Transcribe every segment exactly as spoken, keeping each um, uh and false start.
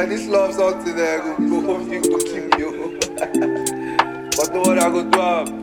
Yeah, this love something there go go home you go keep you. But no what I go do am.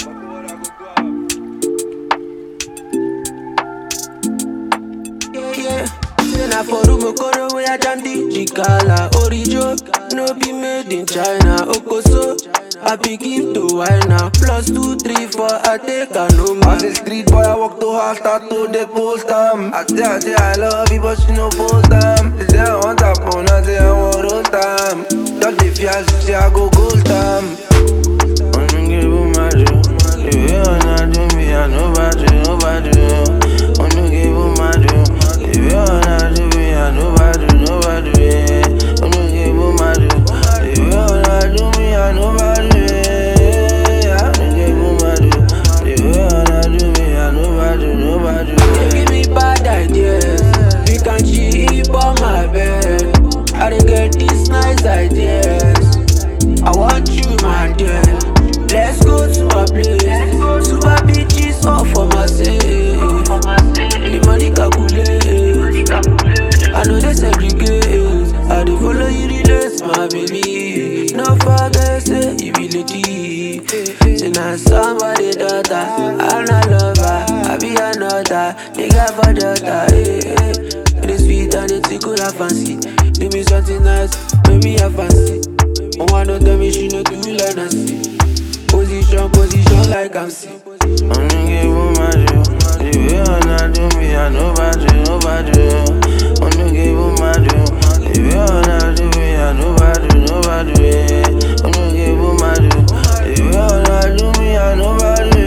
Yeah, yeah. Say na for room koro wey I jam the Jigala Orijo, no be made in China. Okoso, I begin to wine now. Plus two, three, four, I take a no man. As a street boy, I walk too hard, start to the post them. I say, I say, I love you, but she no post them. They say, I want that phone, I say, I want roll time. Just the fear, she say, I go gold time. I'm gonna give you my due. The way I do me, I nobody, nobody. I'm gonna give you my due. The way I do me, I nobody, nobody. I'm gonna give you my due. The way I do me, I nobody. I'm gonna give you my due. The way I do me, I nobody, nobody. They give me bad ideas. We can cheap on my bed. I dey get these nice ideas. I want you, my dear. Let's go to my place. Super bitches all for my sake. The money calculate. I know they segregate. I dey follow you relax, my baby. No forget, say you be lady. Say na somebody daughter, I'm not lover. I be another nigga for daughter. Hey, hey. It is sweet and it's cool, I fancy. Do me something nice, make me a fancy. One don't tell me she no do like Nancy. Position, position like I'm sick. I'm gonna give you my due. The way I do me, I nobody, nobody. I'm gonna give you my due. The way I do me, I nobody, nobody. I'm gonna give you my due. The way I do me, I nobody.